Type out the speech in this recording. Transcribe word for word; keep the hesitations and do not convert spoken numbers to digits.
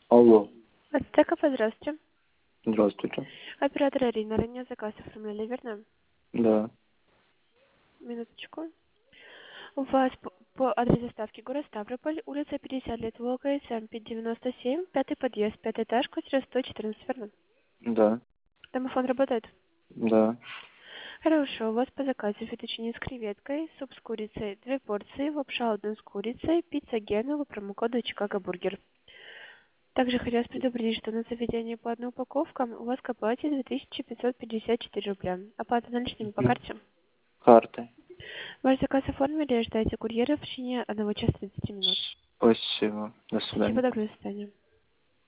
Алло, Ацтека, здравствуйте. здравствуйте. Оператор Арина, ранее заказ оформляли, верно? Да, Минуточку. У вас по, по адресу доставки город Ставрополь, улица пятьдесят лет Волга, СМ пять девяносто семь, пятый подъезд, пятый этаж, квартира сто четырнадцать, верно? да, Домофон работает? да. Хорошо, у вас по заказу фетучини с креветкой, суп с курицей, две порции, лапша одну с курицей, пицца Генова, промокоду Чикаго Бургер. Также хотелось предупредить, что на заведение по одной упаковкам у вас к оплате две тысячи пятьсот пятьдесят четыре рубля. Оплата наличными по Мгм. карте. Карты. Ваш заказ оформили, ждайте курьера в течение одного часа тридцати минут. Спасибо. До Спасибо, свидания. доброго свидания.